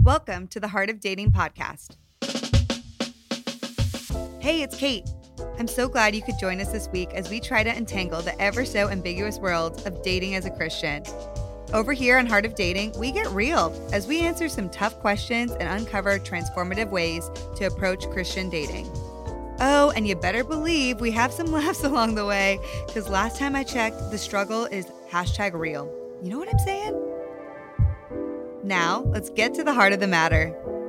Welcome to the Heart of Dating podcast. Hey, it's Kate. I'm so glad you could join us this week as we try to untangle the ever so ambiguous world of dating as a Christian. Over here on Heart of Dating, we get real as we answer some tough questions and uncover transformative ways to approach Christian dating. Oh, and you better believe we have some laughs along the way, because last time I checked, the struggle is #real. You know what I'm saying? Now, let's get to the heart of the matter.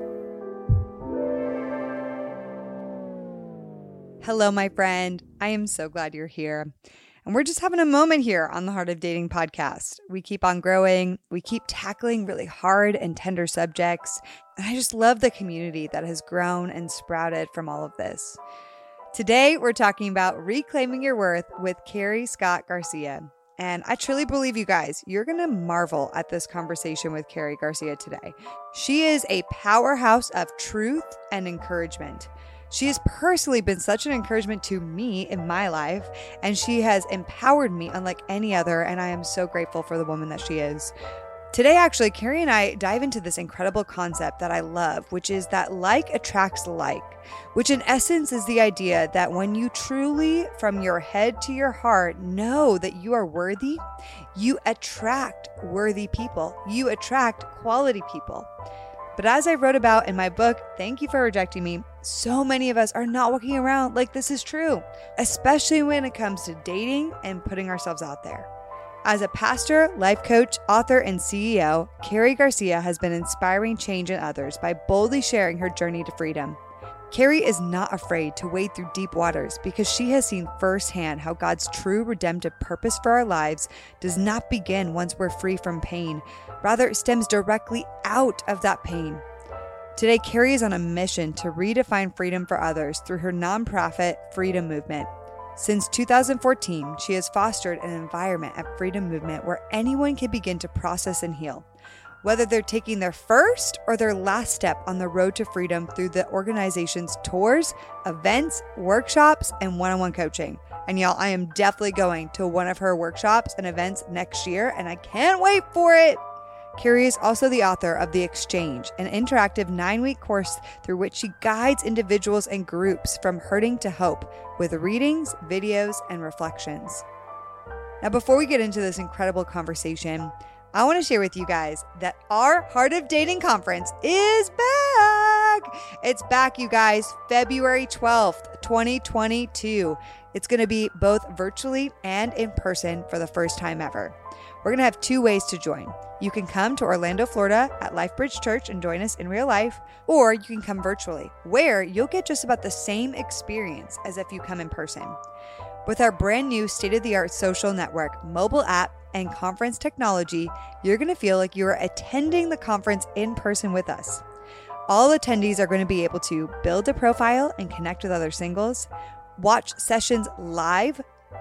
Hello, my friend. I am so glad you're here. And we're just having a moment here on the Heart of Dating podcast. We keep on growing. We keep tackling really hard and tender subjects. And I just love the community that has grown and sprouted from all of this. Today, we're talking about reclaiming your worth with Carrie Scott Garcia. And I truly believe, you guys, you're going to marvel at this conversation with Carrie Garcia today. She is a powerhouse of truth and encouragement. She has personally been such an encouragement to me in my life, and she has empowered me unlike any other, and I am so grateful for the woman that she is. Today, actually, Carrie and I dive into this incredible concept that I love, which is that like attracts like, which in essence is the idea that when you truly, from your head to your heart, know that you are worthy, you attract worthy people. You attract quality people. But as I wrote about in my book, Thank You for Rejecting Me, so many of us are not walking around like this is true, especially when it comes to dating and putting ourselves out there. As a pastor, life coach, author, and CEO, Carrie Garcia has been inspiring change in others by boldly sharing her journey to freedom. Carrie is not afraid to wade through deep waters because she has seen firsthand how God's true redemptive purpose for our lives does not begin once we're free from pain. Rather, it stems directly out of that pain. Today, Carrie is on a mission to redefine freedom for others through her nonprofit Freedom Movement. Since 2014, she has fostered an environment of freedom movement where anyone can begin to process and heal, whether they're taking their first or their last step on the road to freedom through the organization's tours, events, workshops, and one-on-one coaching. And y'all, I am definitely going to one of her workshops and events next year, and I can't wait for it. Carrie is also the author of The Exchange, an interactive 9-week course through which she guides individuals and groups from hurting to hope with readings, videos, and reflections. Now, before we get into this incredible conversation, I want to share with you guys that our Heart of Dating conference is back. It's back, you guys, February 12th, 2022. It's going to be both virtually and in person for the first time ever. We're going to have 2 ways to join. You can come to Orlando, Florida at LifeBridge Church and join us in real life, or you can come virtually, where you'll get just about the same experience as if you come in person. With our brand new state-of-the-art social network, mobile app, and conference technology, you're going to feel like you are attending the conference in person with us. All attendees are going to be able to build a profile and connect with other singles, watch sessions live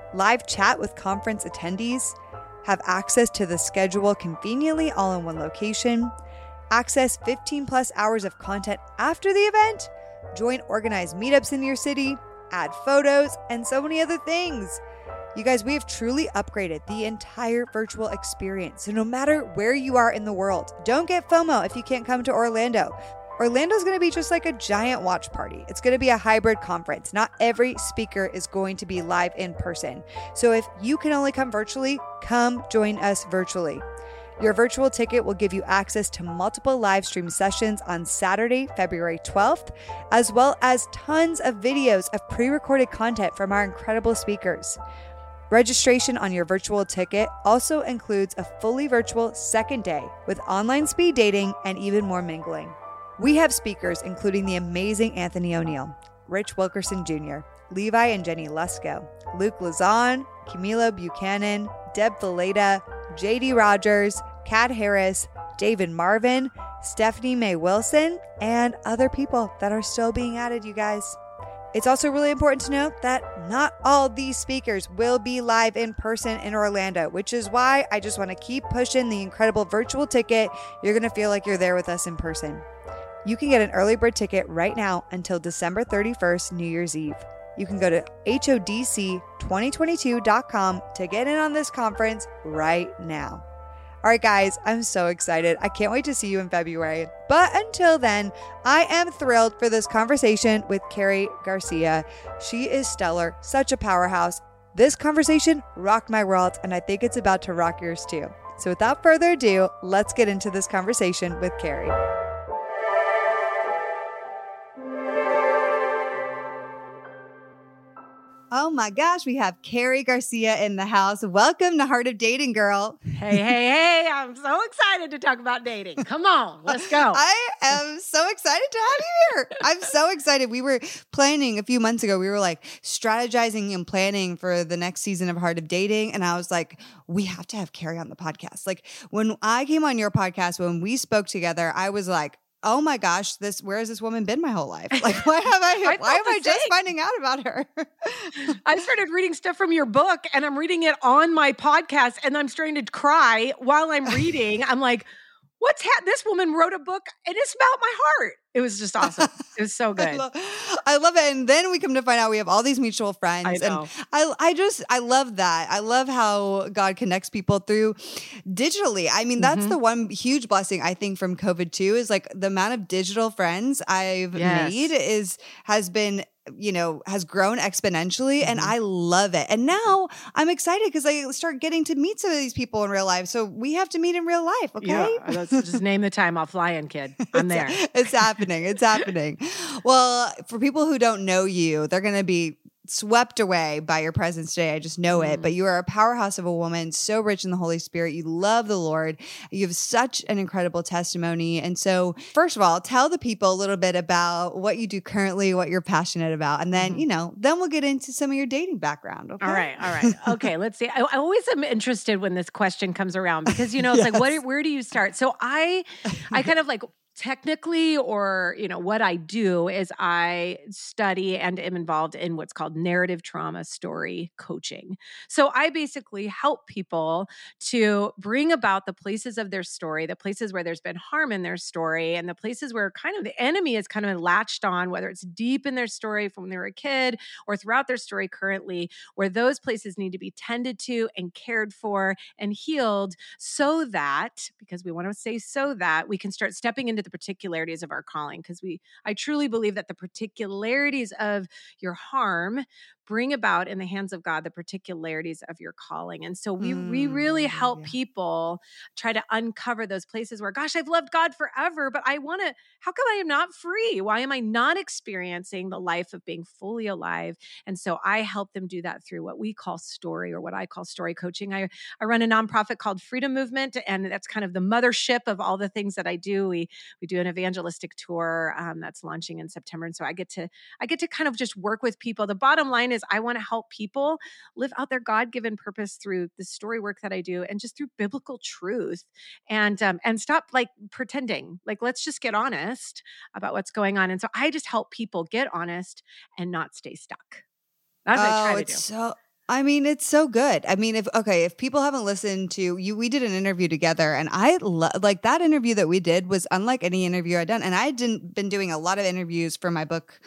chat with conference attendees, have access to the schedule conveniently all in one location, access 15 plus hours of content after the event, join organized meetups in your city, add photos, and so many other things. You guys, we have truly upgraded the entire virtual experience. So no matter where you are in the world, don't get FOMO if you can't come to Orlando. Orlando's going to be just like a giant watch party. It's going to be a hybrid conference. Not every speaker is going to be live in person. So if you can only come virtually, come join us virtually. Your virtual ticket will give you access to multiple live stream sessions on Saturday, February 12th, as well as tons of videos of pre-recorded content from our incredible speakers. Registration on your virtual ticket also includes a fully virtual second day with online speed dating and even more mingling. We have speakers including the amazing Anthony O'Neill, Rich Wilkerson Jr., Levi and Jenny Lusko, Luke Lazan, Camilo Buchanan, Deb Villeda, JD Rogers, Kat Harris, David Marvin, Stephanie Mae Wilson, and other people that are still being added, you guys. It's also really important to note that not all these speakers will be live in person in Orlando, which is why I just want to keep pushing the incredible virtual ticket. You're going to feel like you're there with us in person. You can get an early bird ticket right now until December 31st, New Year's Eve. You can go to HODC2022.com to get in on this conference right now. All right, guys, I'm so excited. I can't wait to see you in February. But until then, I am thrilled for this conversation with Carrie Garcia. She is stellar, such a powerhouse. This conversation rocked my world, and I think it's about to rock yours too. So without further ado, let's get into this conversation with Carrie. Oh my gosh, we have Carrie Garcia in the house. Welcome to Heart of Dating, girl. Hey, I'm so excited to talk about dating. Come on, let's go. I am so excited to have you here. I'm so excited. We were planning a few months ago. We were like strategizing and planning for the next season of Heart of Dating. And I was like, we have to have Carrie on the podcast. Like when I came on your podcast, when we spoke together, I was like, oh my gosh, where has this woman been my whole life? Like, why am I just finding out about her? I started reading stuff from your book and I'm reading it on my podcast and I'm starting to cry while I'm reading. I'm like, this woman wrote a book and it's about my heart. It was just awesome. It was so good. I love it. And then we come to find out we have all these mutual friends. I know. And I love that. I love how God connects people through digitally. I mean, that's the one huge blessing I think from COVID too, is like the amount of digital friends I've made has grown exponentially and I love it. And now I'm excited because I start getting to meet some of these people in real life. So we have to meet in real life. Okay. Yeah, let's just name the time. I'll fly in, kid. I'm there. It's happening. It's happening. Well, for people who don't know you, they're going to be swept away by your presence today. I just know it. But you are a powerhouse of a woman, so rich in the Holy Spirit. You love the Lord. You have such an incredible testimony. And so, first of all, tell the people a little bit about what you do currently, what you're passionate about. And then, then we'll get into some of your dating background. Okay? All right. Okay, let's see. I always am interested when this question comes around because, it's like, where do you start? So I kind of like, technically, or, what I do is I study and am involved in what's called narrative trauma story coaching. So I basically help people to bring about the places of their story, the places where there's been harm in their story, and the places where kind of the enemy is kind of latched on, whether it's deep in their story from when they were a kid or throughout their story currently, where those places need to be tended to and cared for and healed so that we can start stepping into the particularities of our calling, because I truly believe that the particularities of your harm bring about in the hands of God the particularities of your calling. And so we really help people try to uncover those places where, gosh, I've loved God forever, but how come I am not free? Why am I not experiencing the life of being fully alive? And so I help them do that through what we call story, or what I call story coaching. I run a nonprofit called Freedom Movement, and that's kind of the mothership of all the things that I do. We do an evangelistic tour that's launching in September. And so I get to kind of just work with people. The bottom line is I want to help people live out their God-given purpose through the story work that I do, and just through biblical truth, and stop like pretending. Like, let's just get honest about what's going on. And so I just help people get honest and not stay stuck. That's what I try to do. It's so good. I mean, if people haven't listened to you, we did an interview together, and I like that interview that we did was unlike any interview I'd done. And I hadn't been doing a lot of interviews for my book,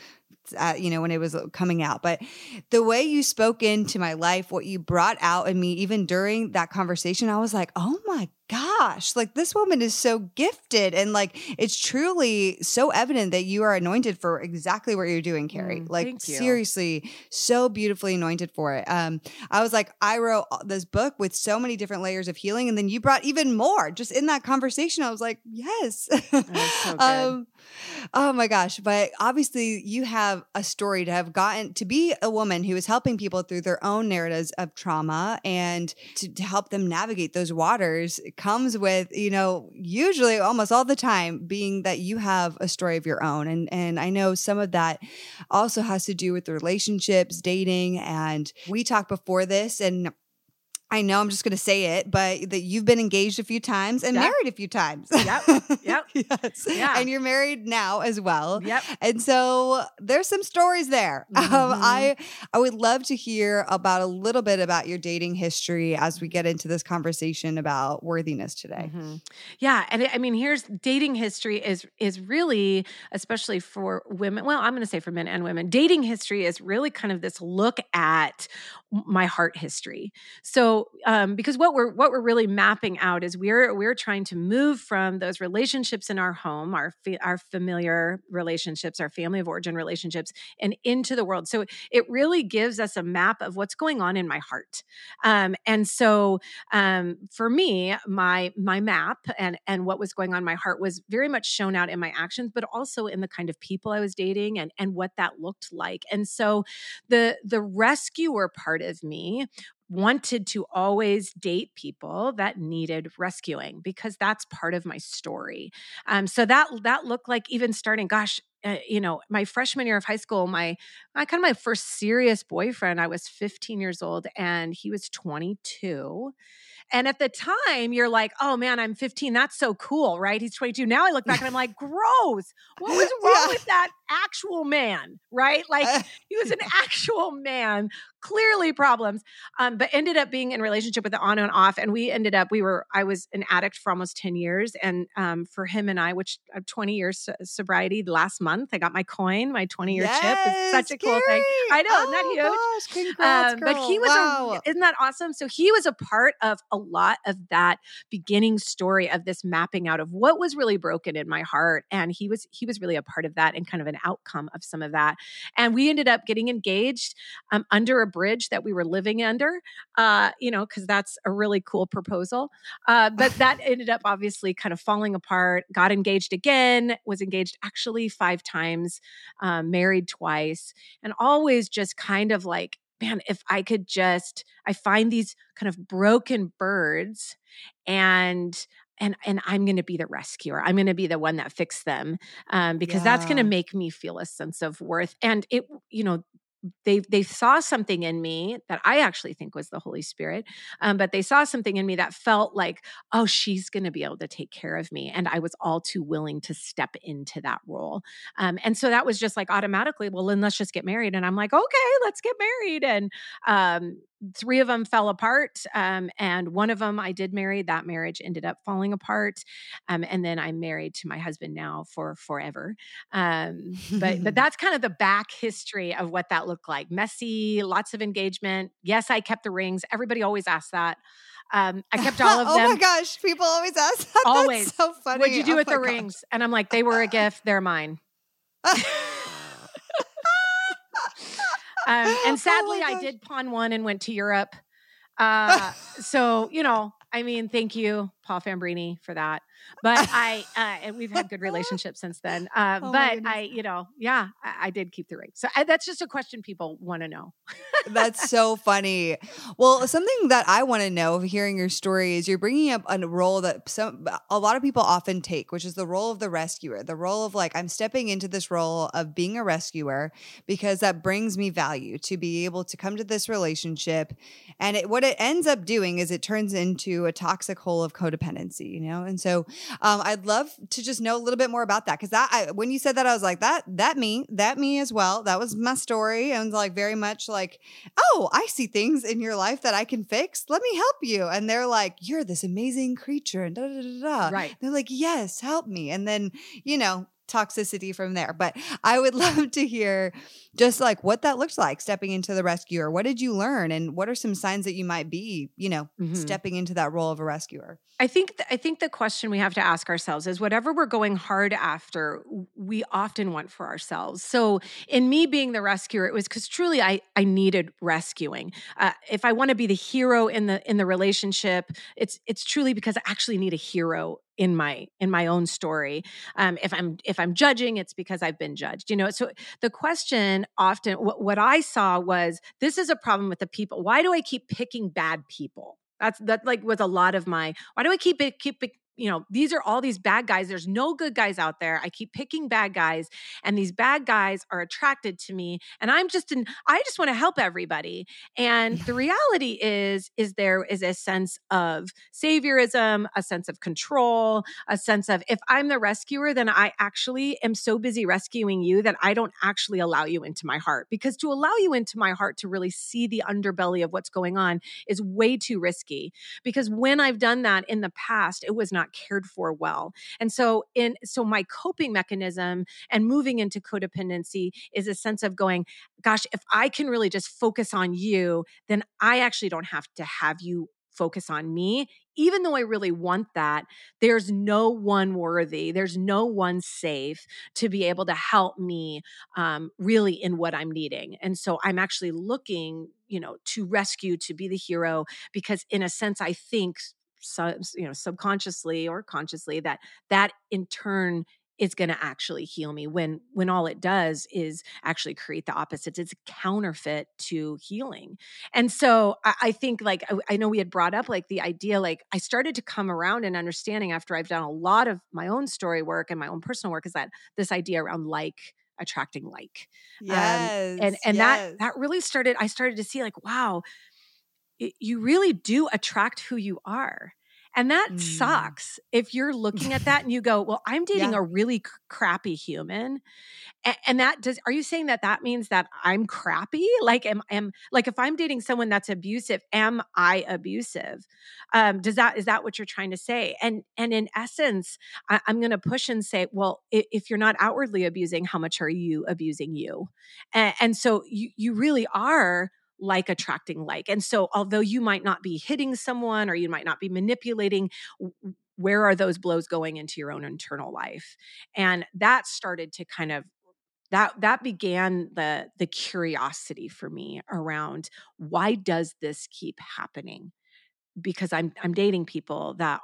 when it was coming out, but the way you spoke into my life, what you brought out in me, even during that conversation, I was like, oh my gosh, like this woman is so gifted. And like, it's truly so evident that you are anointed for exactly what you're doing, Carrie. Like seriously, so beautifully anointed for it. I was like, I wrote this book with so many different layers of healing. And then you brought even more just in that conversation. I was like, yes. That's so good. Oh my gosh. But obviously you have a story to have gotten to be a woman who is helping people through their own narratives of trauma, and to help them navigate those waters comes with, usually almost all the time being that you have a story of your own. And I know some of that also has to do with relationships, dating. And we talked before this, and I know I'm just going to say it, but that you've been engaged a few times and married a few times. Yep. Yes. Yeah. And you're married now as well. Yep. And so there's some stories there. I would love to hear about a little bit about your dating history as we get into this conversation about worthiness today. Yeah. And I mean, here's dating history is really, especially for women. Well, I'm going to say for men and women, dating history is really kind of this look at my heart history. So so, because what we're really mapping out is we're trying to move from those relationships in our home, our familiar relationships, our family of origin relationships, and into the world. So it really gives us a map of what's going on in my heart. And so, for me, my map and what was going on in my heart was very much shown out in my actions, but also in the kind of people I was dating and what that looked like. And so, the rescuer part of me wanted to always date people that needed rescuing because that's part of my story. So that looked like even starting, gosh, my freshman year of high school, my first serious boyfriend, I was 15 years old and he was 22. And at the time, you're like, oh man, I'm 15. That's so cool, right? He's 22. Now I look back and I'm like, gross. What was wrong with that actual man, right? Like he was an actual man, clearly problems, but ended up being in a relationship with the on and off. And I was an addict for almost 10 years. And for him and I, which 20 years sobriety last month, I got my coin, my 20-year chip. It's such a cool thing. I know, isn't that huge? Gosh, congrats, girl. But he was isn't that awesome? So he was a part of a lot of that beginning story of this mapping out of what was really broken in my heart. And he was really a part of that and kind of an outcome of some of that. And we ended up getting engaged under a bridge that we were living under, because that's a really cool proposal. But that ended up obviously kind of falling apart, got engaged again, was engaged actually 5 times, married twice, and always just kind of like, man, if I find these kind of broken birds and I'm going to be the rescuer. I'm going to be the one that fixed them, because that's going to make me feel a sense of worth. And it, they saw something in me that I actually think was the Holy Spirit. But they saw something in me that felt like, oh, she's going to be able to take care of me. And I was all too willing to step into that role. And so that was just like automatically, well, then let's just get married. And I'm like, okay, let's get married. And 3 of them fell apart. And one of them I did marry. That marriage ended up falling apart. And then I'm married to my husband now for forever. But that's kind of the back history of what that looked like. Messy, lots of engagement. Yes, I kept the rings. Everybody always asks that. I kept all of them. Oh my gosh, people always ask that. Always. That's so funny. What'd you do with the rings? And I'm like, they were a gift. They're mine. And sadly, I did pawn one and went to Europe. So, thank you, Paul Fambrini, for that. But and we've had good relationships since then. But I did keep the ring. So that's just a question people want to know. That's so funny. Well, something that I want to know hearing your story is you're bringing up a role that a lot of people often take, which is the role of the rescuer, the role of like, I'm stepping into this role of being a rescuer because that brings me value to be able to come to this relationship. And what it ends up doing is it turns into a toxic hole of codependency, And so I'd love to just know a little bit more about that. Because when you said that, I was like, that me as well. That was my story. And like very much like, oh, I see things in your life that I can fix. Let me help you. And they're like, you're this amazing creature. And da da da da. Right. They're like, yes, help me. And then, toxicity from there. But I would love to hear just like what that looks like stepping into the rescuer. What did you learn? And what are some signs that you might be, stepping into that role of a rescuer? I think the question we have to ask ourselves is whatever we're going hard after, we often want for ourselves. So in me being the rescuer, it was because truly I needed rescuing. If I want to be the hero in the relationship, it's truly because I actually need a hero in my own story. If I'm judging, it's because I've been judged. So the question often, what I saw was, this is a problem with the people. Why do I keep picking bad people? That like was a lot of why do I keep these are all these bad guys. There's no good guys out there. I keep picking bad guys, and these bad guys are attracted to me. And I just want to help everybody. And the reality is there is a sense of saviorism, a sense of control, a sense of, if I'm the rescuer, then I actually am so busy rescuing you that I don't actually allow you into my heart. Because to allow you into my heart to really see the underbelly of what's going on is way too risky. Because when I've done that in the past, it was not not cared for well. And so my coping mechanism and moving into codependency is a sense of going, gosh, if I can really just focus on you, then I actually don't have to have you focus on me. Even though I really want that, there's no one worthy, there's no one safe to be able to help me really in what I'm needing. And so I'm actually looking, to rescue, to be the hero, because in a sense, I think subconsciously or consciously that in turn is going to actually heal me when all it does is actually create the opposites. It's a counterfeit to healing. And so I think like, I know we had brought up like the idea, like I started to come around and understanding after I've done a lot of my own story work and my own personal work, is that this idea around attracting like. Yes. And yes. that really I started to see like, wow, you really do attract who you are. And that sucks if you're looking at that and you go, well, I'm dating a really crappy human. And are you saying that means that I'm crappy? Like, am like, if I'm dating someone that's abusive, am I abusive? Is that what you're trying to say? And in essence, I'm going to push and say, well, if you're not outwardly abusing, how much are you abusing you? And so you really are like attracting like. And so although you might not be hitting someone or you might not be manipulating, where are those blows going into your own internal life? And that started to kind of that began the curiosity for me around, why does this keep happening? Because I'm dating people that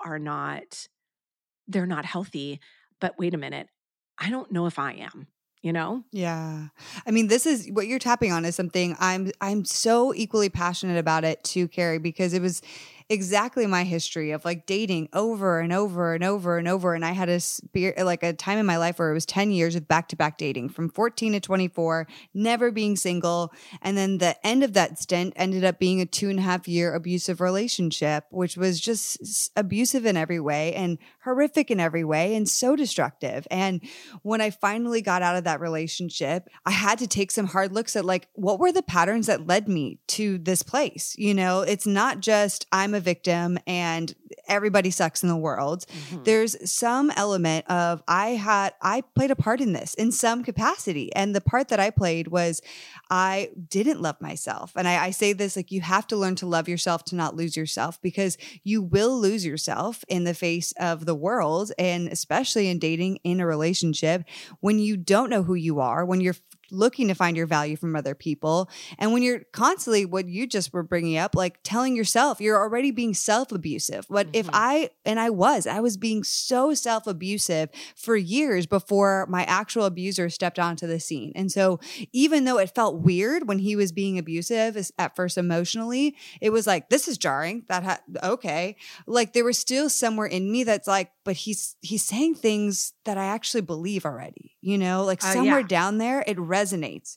they're not healthy, but wait a minute, I don't know if I am, Yeah. I mean, this is what you're tapping on is something I'm so equally passionate about it too, Carrie, because it was exactly my history of like dating over and over and over and over. And I had a time in my life where it was 10 years of back-to-back dating from 14 to 24, never being single. And then the end of that stint ended up being a 2.5-year abusive relationship, which was just abusive in every way and horrific in every way and so destructive. And when I finally got out of that relationship, I had to take some hard looks at like, what were the patterns that led me to this place? It's not just I'm a victim and everybody sucks in the world. Mm-hmm. There's some element of I played a part in this in some capacity. And the part that I played was I didn't love myself. And I say this, like, you have to learn to love yourself to not lose yourself, because you will lose yourself in the face of the world. And especially in dating, in a relationship, when you don't know who you are, when you're looking to find your value from other people. And when you're constantly, what you just were bringing up, like telling yourself you're already being self-abusive. But if I was being so self-abusive for years before my actual abuser stepped onto the scene. And so even though it felt weird when he was being abusive at first emotionally, it was like, this is jarring. Okay. Like there was still somewhere in me that's like, but he's saying things that I actually believe already, like somewhere down there, it resonates,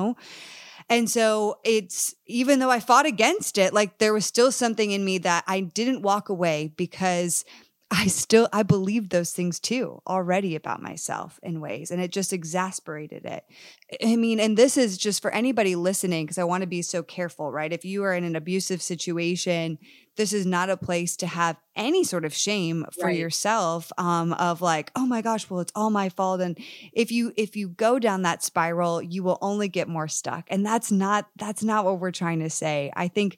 And so it's, even though I fought against it, like there was still something in me that I didn't walk away, because I believed those things too already about myself in ways, and it just exasperated it. I mean, and this is just for anybody listening, because I want to be so careful, right? If you are in an abusive situation, this is not a place to have any sort of shame for yourself, of like, oh my gosh, well, it's all my fault. And if you go down that spiral, you will only get more stuck. And that's not what we're trying to say. I think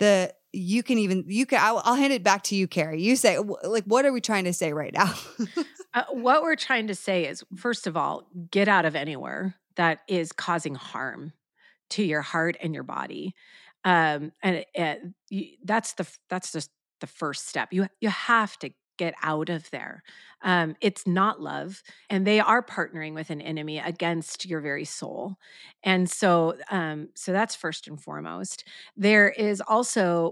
I'll hand it back to you, Carrie. You say, like, what are we trying to say right now? What we're trying to say is, first of all, get out of anywhere that is causing harm to your heart and your body. That's just the first step. You have to get out of there. It's not love, and they are partnering with an enemy against your very soul. And so that's first and foremost. There is also,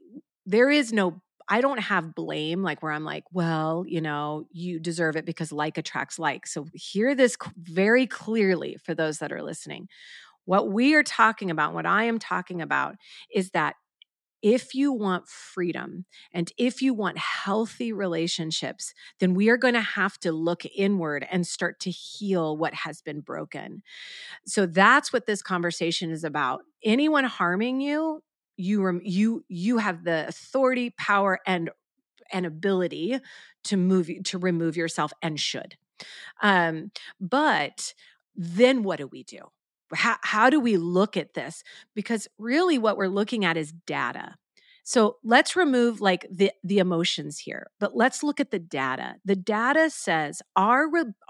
I don't have blame, like where I'm like, well, you deserve it because like attracts like. So hear this very clearly for those that are listening. What we are talking about, what I am talking about, is that if you want freedom and if you want healthy relationships, then we are going to have to look inward and start to heal what has been broken. So that's what this conversation is about. Anyone harming you, you have the authority, power, and an ability to remove yourself, and should. But then what do we do? How do we look at this? Because really what we're looking at is data. So let's remove like the emotions here, but let's look at the data. The data says our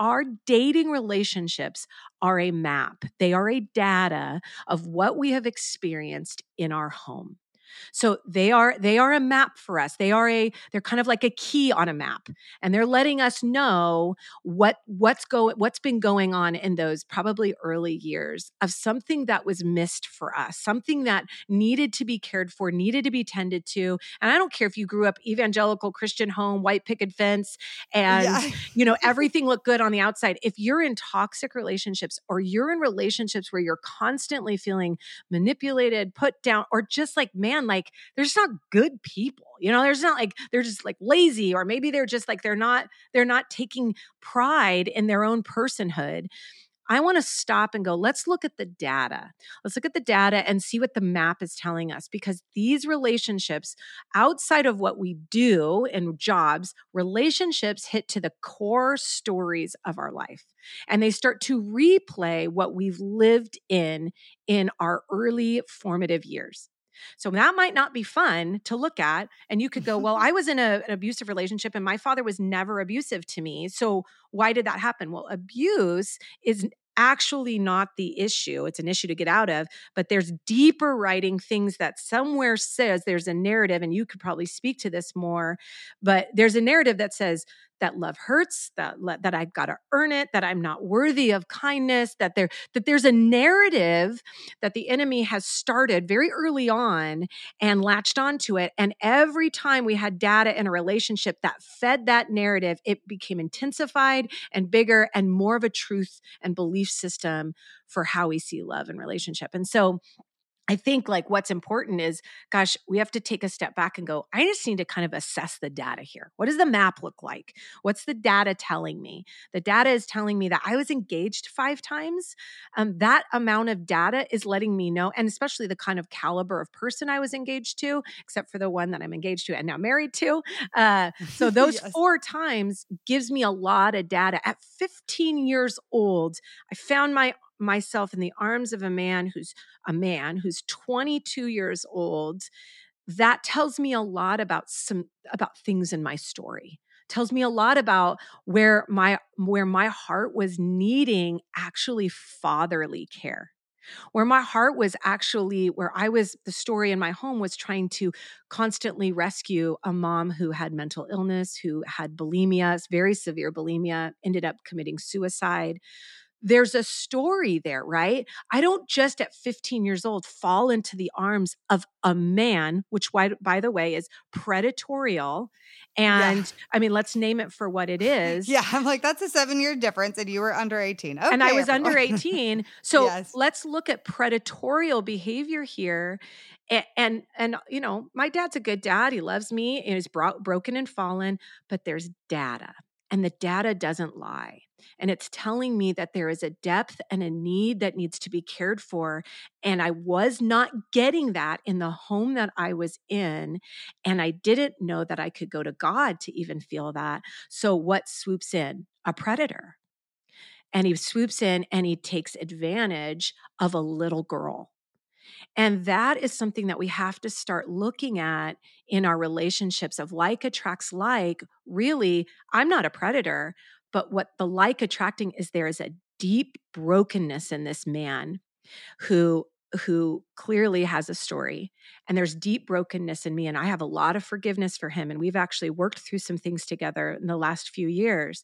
dating relationships are a map. They are a data of what we have experienced in our home. So they are a map for us. They're kind of like a key on a map, and they're letting us know what's been going on in those probably early years of something that was missed for us, something that needed to be cared for, needed to be tended to. And I don't care if you grew up evangelical Christian home, white picket fence, and everything looked good on the outside. If you're in toxic relationships, or you're in relationships where you're constantly feeling manipulated, put down, or just like, man, like they're just not good people. There's not like, they're just like lazy, or maybe they're just like, they're not taking pride in their own personhood. I want to stop and go, let's look at the data. Let's look at the data and see what the map is telling us, because these relationships, outside of what we do in jobs, relationships hit to the core stories of our life. And they start to replay what we've lived in our early formative years. So that might not be fun to look at. And you could go, well, I was in an abusive relationship and my father was never abusive to me. So why did that happen? Well, abuse is actually not the issue. It's an issue to get out of, but there's deeper writing things that somewhere says there's a narrative, and you could probably speak to this more, but there's a narrative that says that love hurts, that I've got to earn it, that I'm not worthy of kindness, that there's a narrative that the enemy has started very early on and latched onto it. And every time we had data in a relationship that fed that narrative, it became intensified and bigger and more of a truth and belief system for how we see love and relationship. And so I think like what's important is, gosh, we have to take a step back and go, I just need to kind of assess the data here. What does the map look like? What's the data telling me? The data is telling me that I was engaged 5 times. That amount of data is letting me know, and especially the kind of caliber of person I was engaged to, except for the one that I'm engaged to and now married to. So those yes. 4 times gives me a lot of data. At 15 years old, I found myself in the arms of a man who's 22 years old. That tells me a lot about things in my story. Tells me a lot about where my heart was needing actually fatherly care. Where my heart was actually, the story in my home was trying to constantly rescue a mom who had mental illness, who had bulimia, very severe bulimia, ended up committing suicide. There's a story there, right? I don't just at 15 years old fall into the arms of a man, which by the way is predatorial. And I mean, let's name it for what it is. Yeah. I'm like, that's a 7-year difference. And you were under 18. Okay, and I was under 18. So yes. Let's look at predatorial behavior here. And my dad's a good dad. He loves me. He's broken and fallen, but there's data. And the data doesn't lie. And it's telling me that there is a depth and a need that needs to be cared for. And I was not getting that in the home that I was in. And I didn't know that I could go to God to even feel that. So what swoops in? A predator. And he swoops in and he takes advantage of a little girl. And that is something that we have to start looking at in our relationships of like attracts like. Really, I'm not a predator, but what the like attracting is there is a deep brokenness in this man who clearly has a story, and there's deep brokenness in me. And I have a lot of forgiveness for him. And we've actually worked through some things together in the last few years,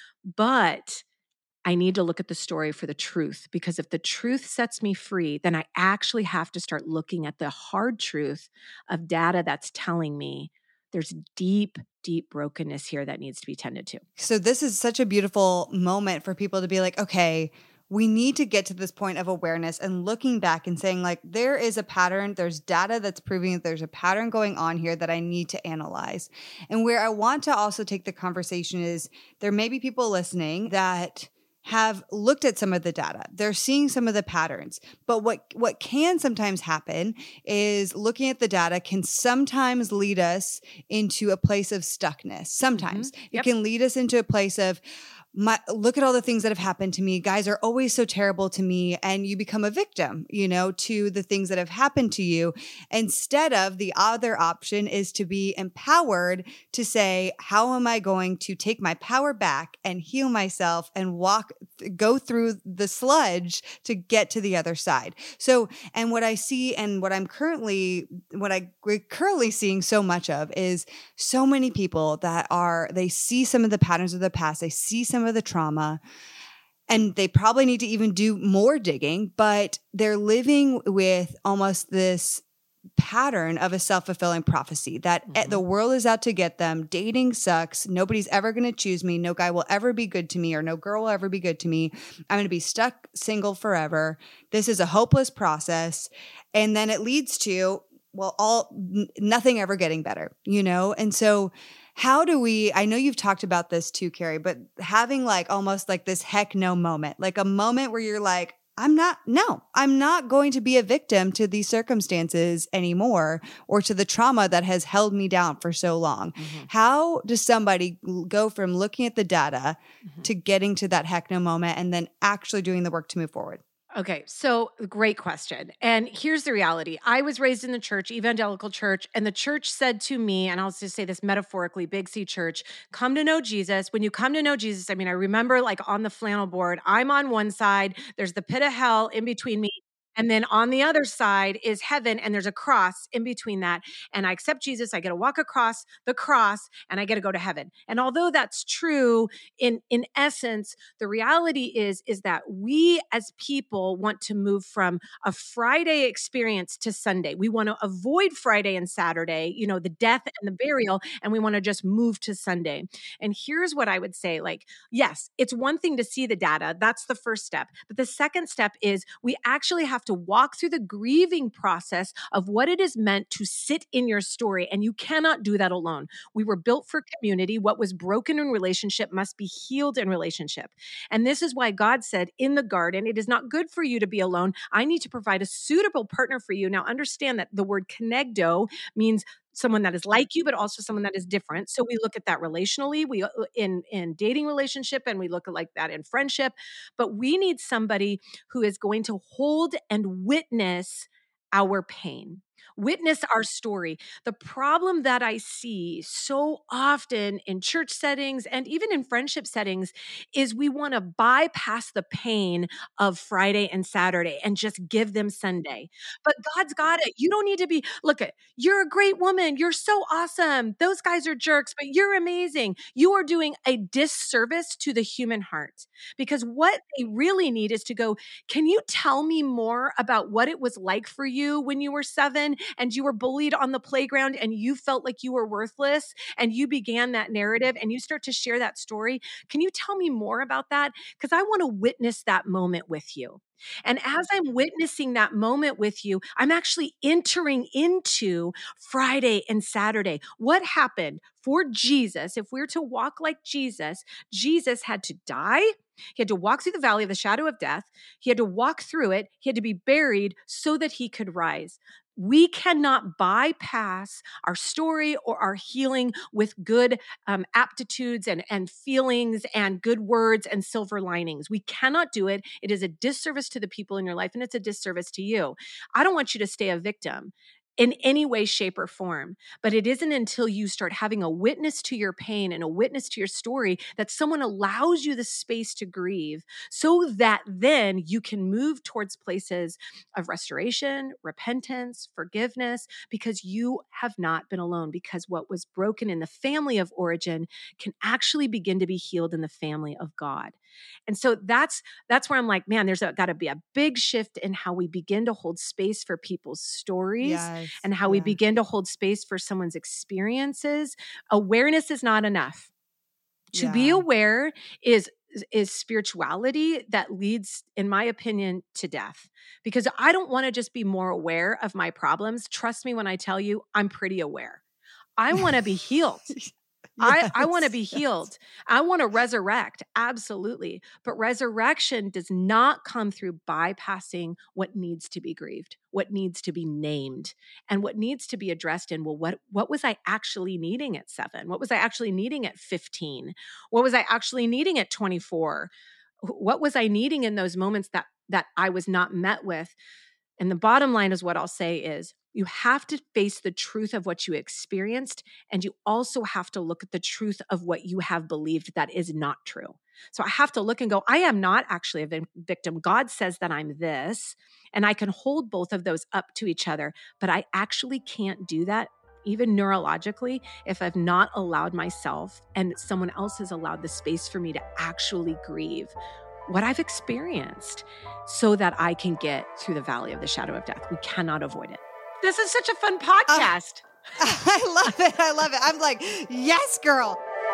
but I need to look at the story for the truth, because if the truth sets me free, then I actually have to start looking at the hard truth of data that's telling me there's deep, deep brokenness here that needs to be tended to. So this is such a beautiful moment for people to be like, okay, we need to get to this point of awareness and looking back and saying like, there is a pattern, there's data that's proving that there's a pattern going on here that I need to analyze. And where I want to also take the conversation is there may be people listening that have looked at some of the data. They're seeing some of the patterns. But what can sometimes happen is looking at the data can sometimes lead us into a place of stuckness. Sometimes it can lead us into a place of, look at all the things that have happened to me. Guys are always so terrible to me. And you become a victim, to the things that have happened to you. Instead of the other option is to be empowered to say, how am I going to take my power back and heal myself and go through the sludge to get to the other side? So, and what I see and what I'm currently seeing so much of is so many people that they see some of the patterns of the past. They see some of the trauma, and they probably need to even do more digging, but they're living with almost this pattern of a self-fulfilling prophecy that the world is out to get them. Dating sucks. Nobody's ever going to choose me. No guy will ever be good to me, or no girl will ever be good to me. I'm going to be stuck single forever. This is a hopeless process. And then it leads to, nothing ever getting better, And so how do we, I know you've talked about this too, Carrie, but having almost this heck no moment, a moment where you're like, I'm not going to be a victim to these circumstances anymore, or to the trauma that has held me down for so long. How does somebody go from looking at the data to getting to that heck no moment and then actually doing the work to move forward? Okay, so great question. And here's the reality. I was raised in the church, evangelical church, and the church said to me, and I'll just say this metaphorically, Big C Church, come to know Jesus. When you come to know Jesus, I remember on the flannel board, I'm on one side, there's the pit of hell in between me. And then on the other side is heaven, and there's a cross in between that. And I accept Jesus, I get to walk across the cross, and I get to go to heaven. And although that's true, in essence, the reality is that we as people want to move from a Friday experience to Sunday. We want to avoid Friday and Saturday, the death and the burial, and we want to just move to Sunday. And here's what I would say, yes, it's one thing to see the data. That's the first step. But the second step is we actually have to walk through the grieving process of what it is meant to sit in your story. And you cannot do that alone. We were built for community. What was broken in relationship must be healed in relationship. And this is why God said in the garden, it is not good for you to be alone. I need to provide a suitable partner for you. Now understand that the word konegdo means someone that is like you, but also someone that is different. So we look at that relationally, we in dating relationship, and we look at that in friendship. But we need somebody who is going to hold and witness our pain. Witness our story. The problem that I see so often in church settings and even in friendship settings is we want to bypass the pain of Friday and Saturday and just give them Sunday. But God's got it. You don't need to be, you're a great woman. You're so awesome. Those guys are jerks, but you're amazing. You are doing a disservice to the human heart, because what they really need is to go, can you tell me more about what it was like for you when you were 7 and you were bullied on the playground and you felt like you were worthless and you began that narrative and you start to share that story? Can you tell me more about that? Because I want to witness that moment with you. And as I'm witnessing that moment with you, I'm actually entering into Friday and Saturday. What happened for Jesus? If we're to walk like Jesus, Jesus had to die. He had to walk through the valley of the shadow of death. He had to walk through it. He had to be buried so that he could rise. We cannot bypass our story or our healing with good aptitudes and feelings and good words and silver linings. We cannot do it. It is a disservice to the people in your life, and it's a disservice to you. I don't want you to stay a victim in any way, shape, or form. But it isn't until you start having a witness to your pain and a witness to your story that someone allows you the space to grieve, so that then you can move towards places of restoration, repentance, forgiveness, because you have not been alone. Because what was broken in the family of origin can actually begin to be healed in the family of God. And so that's where I'm like, man, there's got to be a big shift in how we begin to hold space for people's stories. Yes. And how we begin to hold space for someone's experiences. Awareness is not enough. To be aware is spirituality that leads, in my opinion, to death. Because I don't want to just be more aware of my problems. Trust me when I tell you, I'm pretty aware. I want to be healed. I want to be healed. I want to resurrect. Absolutely. But resurrection does not come through bypassing what needs to be grieved, what needs to be named, and what needs to be addressed in, well, what was I actually needing at 7? What was I actually needing at 15? What was I actually needing at 24? What was I needing in those moments that I was not met with? And the bottom line is what I'll say is, you have to face the truth of what you experienced, and you also have to look at the truth of what you have believed that is not true. So I have to look and go, I am not actually a victim. God says that I'm this, and I can hold both of those up to each other, but I actually can't do that, even neurologically, if I've not allowed myself and someone else has allowed the space for me to actually grieve what I've experienced so that I can get through the valley of the shadow of death. We cannot avoid it. This is such a fun podcast. I love it. I love it. I'm like, yes, girl.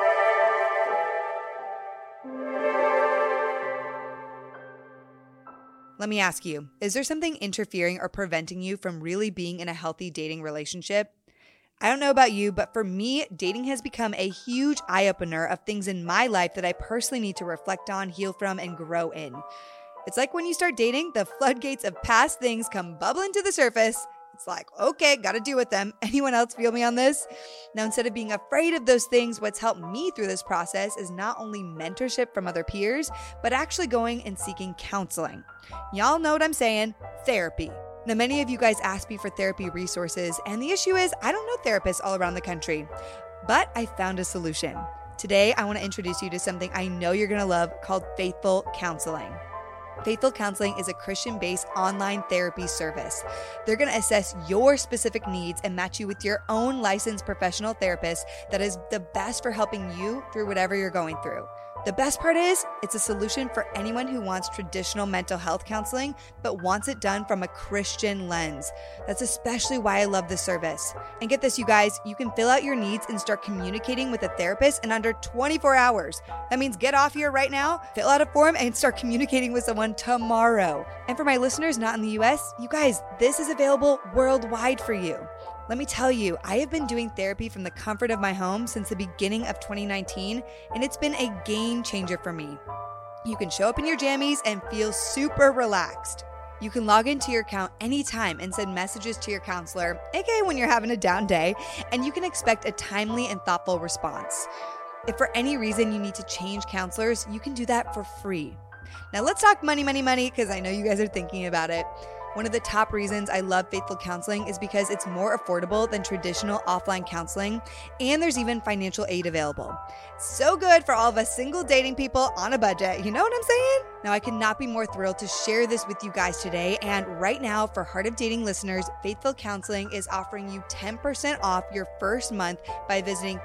Let me ask you, is there something interfering or preventing you from really being in a healthy dating relationship? I don't know about you, but for me, dating has become a huge eye-opener of things in my life that I personally need to reflect on, heal from, and grow in. It's like when you start dating, the floodgates of past things come bubbling to the surface. It's like, okay, got to deal with them. Anyone else feel me on this? Now, instead of being afraid of those things, what's helped me through this process is not only mentorship from other peers, but actually going and seeking counseling. Y'all know what I'm saying, therapy. Now, many of you guys ask me for therapy resources, and the issue is I don't know therapists all around the country, but I found a solution. Today, I want to introduce you to something I know you're going to love called Faithful Counseling. Faithful Counseling is a Christian-based online therapy service. They're going to assess your specific needs and match you with your own licensed professional therapist that is the best for helping you through whatever you're going through. The best part is, it's a solution for anyone who wants traditional mental health counseling, but wants it done from a Christian lens. That's especially why I love this service. And get this, you guys, you can fill out your needs and start communicating with a therapist in under 24 hours. That means get off here right now, fill out a form, and start communicating with someone tomorrow. And for my listeners not in the US, you guys, this is available worldwide for you. Let me tell you, I have been doing therapy from the comfort of my home since the beginning of 2019, and it's been a game changer for me. You can show up in your jammies and feel super relaxed. You can log into your account anytime and send messages to your counselor, aka when you're having a down day, and you can expect a timely and thoughtful response. If for any reason you need to change counselors, you can do that for free. Now let's talk money, because I know you guys are thinking about it. One of the top reasons I love Faithful Counseling is because it's more affordable than traditional offline counseling, and there's even financial aid available. So good for all of us single dating people on a budget. You know what I'm saying? Now, I could not be more thrilled to share this with you guys today. And right now, for Heart of Dating listeners, Faithful Counseling is offering you 10% off your first month by visiting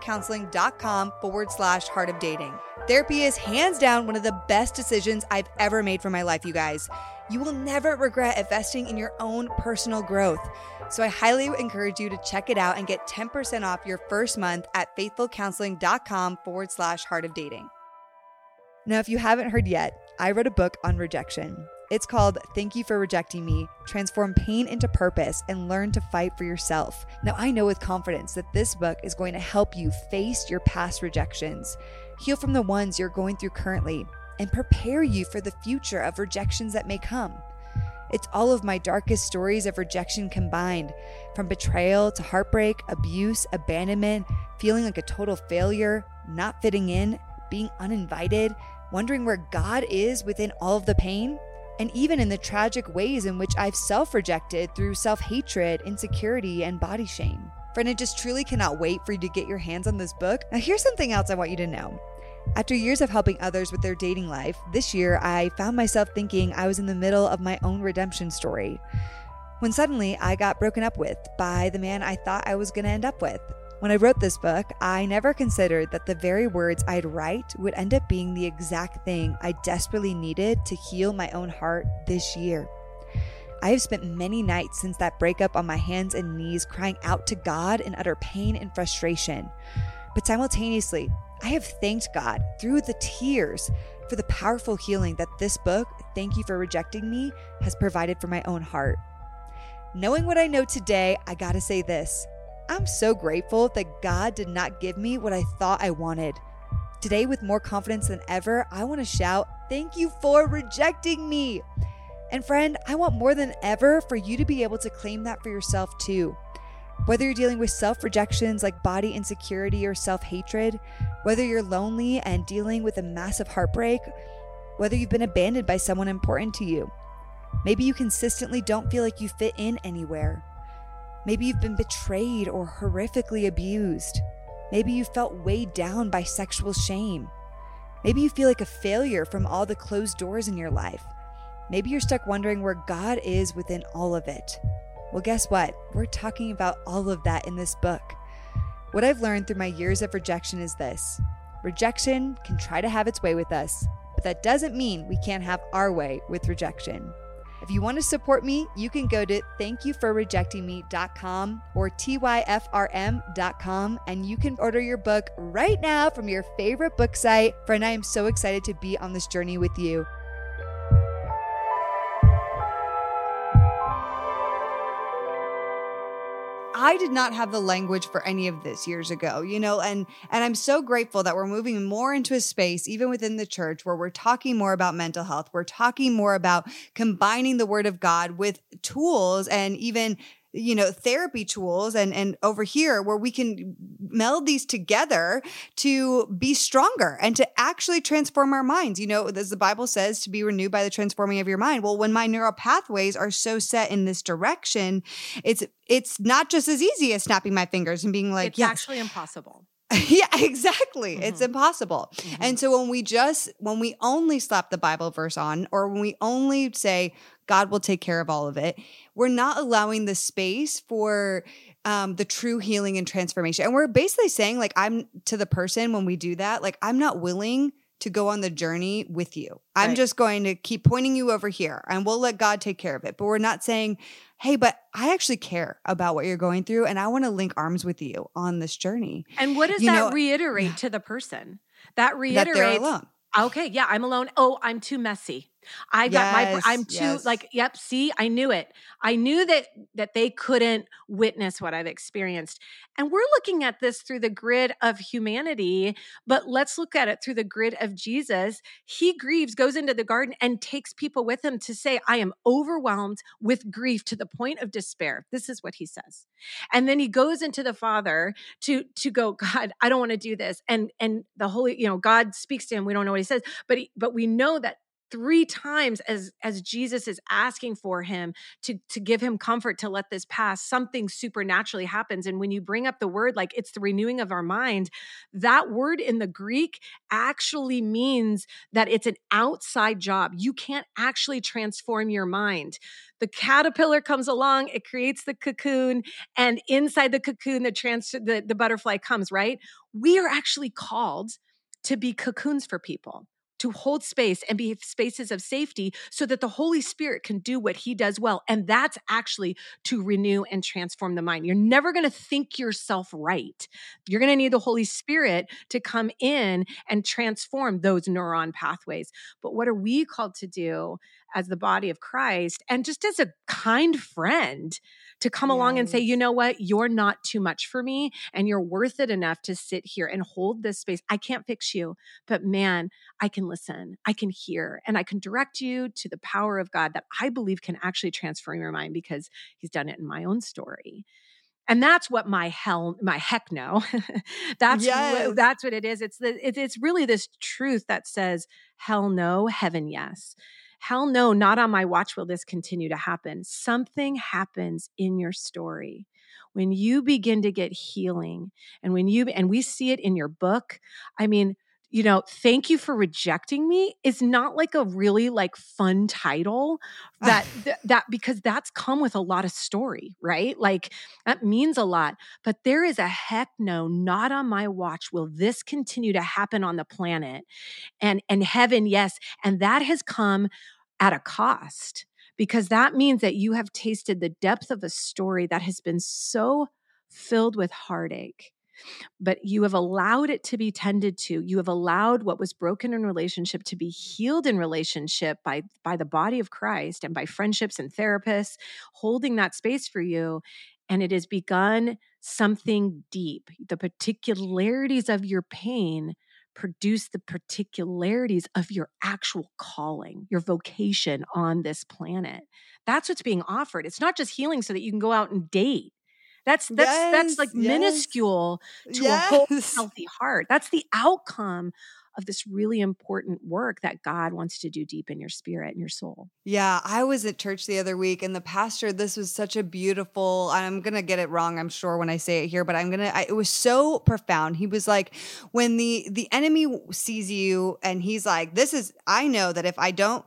faithfulcounseling.com/Heart of Dating. Therapy is hands down one of the best decisions I've ever made for my life, you guys. You will never regret investing in your own personal growth. So I highly encourage you to check it out and get 10% off your first month at faithfulcounseling.com/Heart of Dating. Now, if you haven't heard yet, I wrote a book on rejection. It's called Thank You for Rejecting Me, Transform Pain into Purpose and Learn to Fight for Yourself. Now, I know with confidence that this book is going to help you face your past rejections, heal from the ones you're going through currently, and prepare you for the future of rejections that may come. It's all of my darkest stories of rejection combined, from betrayal to heartbreak, abuse, abandonment, feeling like a total failure, not fitting in, being uninvited, wondering where God is within all of the pain, and even in the tragic ways in which I've self-rejected through self-hatred, insecurity, and body shame. Friend, I just truly cannot wait for you to get your hands on this book. Now, here's something else I want you to know. After years of helping others with their dating life, this year I found myself thinking I was in the middle of my own redemption story, when suddenly I got broken up with by the man I thought I was going to end up with. When I wrote this book, I never considered that the very words I'd write would end up being the exact thing I desperately needed to heal my own heart this year. I have spent many nights since that breakup on my hands and knees crying out to God in utter pain and frustration. But simultaneously, I have thanked God through the tears for the powerful healing that this book, Thank You for Rejecting Me, has provided for my own heart. Knowing what I know today, I gotta say this. I'm so grateful that God did not give me what I thought I wanted. Today, with more confidence than ever, I want to shout, thank you for rejecting me. And friend, I want more than ever for you to be able to claim that for yourself too. Whether you're dealing with self-rejections like body insecurity or self-hatred, whether you're lonely and dealing with a massive heartbreak, whether you've been abandoned by someone important to you, maybe you consistently don't feel like you fit in anywhere. Maybe you've been betrayed or horrifically abused. Maybe you felt weighed down by sexual shame. Maybe you feel like a failure from all the closed doors in your life. Maybe you're stuck wondering where God is within all of it. Well, guess what? We're talking about all of that in this book. What I've learned through my years of rejection is this: rejection can try to have its way with us, but that doesn't mean we can't have our way with rejection. If you want to support me, you can go to thankyouforrejectingme.com or tyfrm.com, and you can order your book right now from your favorite book site. Friend, I am so excited to be on this journey with you. I did not have the language for any of this years ago, and I'm so grateful that we're moving more into a space, even within the church, where we're talking more about mental health. We're talking more about combining the Word of God with tools and even therapy tools and over here where we can meld these together to be stronger and to actually transform our minds. As the Bible says, to be renewed by the transforming of your mind. Well, when my neural pathways are so set in this direction, it's not just as easy as snapping my fingers and being like, it's actually impossible. Yeah, exactly. Mm-hmm. It's impossible. Mm-hmm. And so when we only slap the Bible verse on, or when we only say God will take care of all of it, we're not allowing the space for the true healing and transformation. And we're basically saying, like, I'm to the person when we do that, like, I'm not willing to go on the journey with you. I'm right. just going to keep pointing you over here and we'll let God take care of it. But we're not saying, hey, but I actually care about what you're going through and I want to link arms with you on this journey. And what does that reiterate to the person? That reiterates that they're alone. Okay, yeah, I'm alone. Oh, I'm too messy. I'm too see, I knew it. I knew that they couldn't witness what I've experienced. And we're looking at this through the grid of humanity, but let's look at it through the grid of Jesus. He grieves, goes into the garden and takes people with him to say, I am overwhelmed with grief to the point of despair. This is what he says. And then he goes into the Father to go, God, I don't want to do this. And the Holy, God speaks to him. We don't know what he says, but we know that 3 times as Jesus is asking for him to give him comfort, to let this pass, something supernaturally happens. And when you bring up the word, like it's the renewing of our mind, that word in the Greek actually means that it's an outside job. You can't actually transform your mind. The caterpillar comes along, it creates the cocoon, and inside the cocoon, the butterfly comes, right? We are actually called to be cocoons for people, to hold space and be spaces of safety so that the Holy Spirit can do what he does well. And that's actually to renew and transform the mind. You're never going to think yourself right. You're going to need the Holy Spirit to come in and transform those neuron pathways. But what are we called to do as the body of Christ and just as a kind friend to come along and say, you know what, you're not too much for me and you're worth it enough to sit here and hold this space. I can't fix you, but man, I can listen, I can hear, and I can direct you to the power of God that I believe can actually transform your mind because he's done it in my own story. And that's what my heck no. That's what it is. It's really this truth that says, hell no, heaven yes. Hell no, not on my watch will this continue to happen. Something happens in your story when you begin to get healing, and we see it in your book. I mean, thank you for rejecting me is not like a really like fun title that because that's come with a lot of story, right? Like that means a lot, but there is a heck no, not on my watch will this continue to happen on the planet, and heaven, yes. And that has come at a cost, because that means that you have tasted the depth of a story that has been so filled with heartache, but you have allowed it to be tended to. You have allowed what was broken in relationship to be healed in relationship by the body of Christ and by friendships and therapists holding that space for you. and it has begun something deep. The particularities of your pain produce the particularities of your actual calling, your vocation on this planet. That's what's being offered. It's not just healing so that you can go out and date. That's like minuscule to a whole healthy heart. That's the outcome of this really important work that God wants to do deep in your spirit and your soul. Yeah, I was at church the other week and the pastor, this was such a beautiful, I'm going to get it wrong, I'm sure when I say it here, but it was so profound. He was like, when the enemy sees you and he's like, I know that if I don't